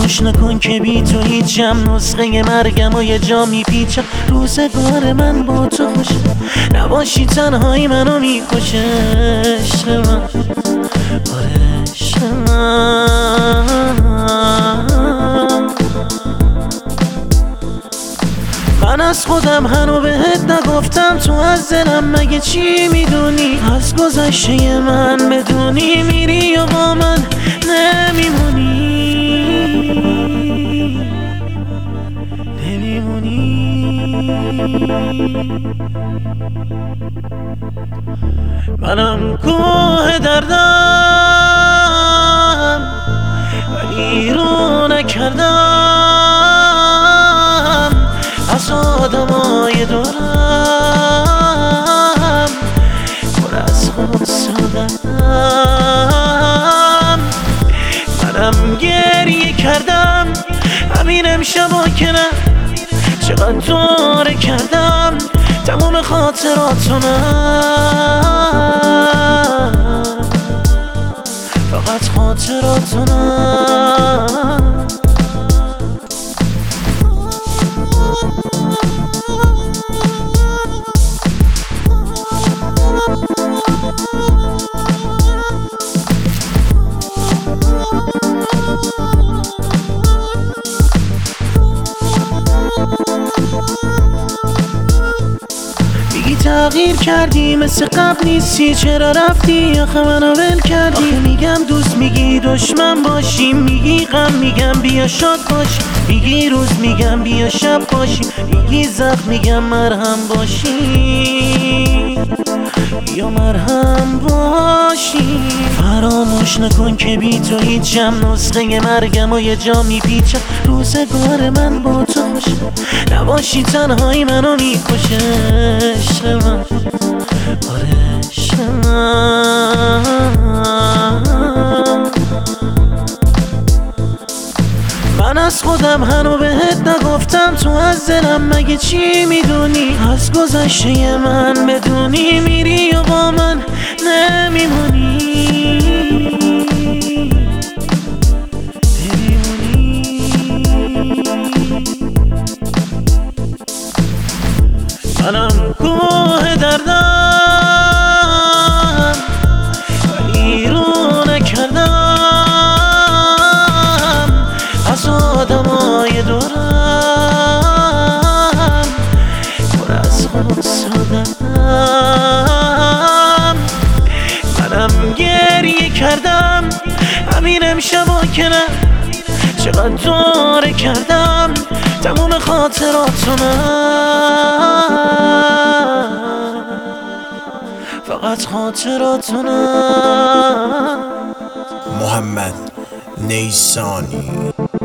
فراموش نکن که بی تو هیچم، نسخه مرگم و یه جا میپیچم. روزگار من با تو خوشه، نباشی تنهایی منو میکشه. عشق من، آره عشق من از خودم هنو بهت نگفتم، تو از دلم مگه چی میدونی؟ از گذشته من بدونی میری و با من نمیمونی. منم کوه دردم ولی رو نکردم، از آدمای دورم پر از غصه دردم. منم گریه کردم همین امشبا که نه، چقدر دوره کردم تمام خاطراتو نه، فقط خاطراتو نه. تغییر کردی مثل قبل نیستی، چرا رفتی آخه منو ول کردی؟ آخه میگم دوست میگی دشمن باشیم، میگی غم میگم بیا شاد باشیم، میگی روز میگم بیا شب باشیم، میگی زخم میگم مرهم باشیم یا مرهم باشیم. فراموش نکن که بی تو هیچم، نسخه مرگم و یه جا میپیچم. روزگار من با تو خوشه، نباشی تنهایی منو میکشه. عشق من، آره عشق من از خودم هنو بهت نگفتم، تو از دلم مگه چی میدونی؟ از گذشته من بدونی میری و با من نمیمونی. منم کوه دردم ولی رو نکردم، از آدمای دورم پر از غصه دردم. منم گریه کردم همین امشبا که نه، چقدر دوره کردم تمام خاطراتو نه، فقط خاطراتو نه. محمد نیسانی.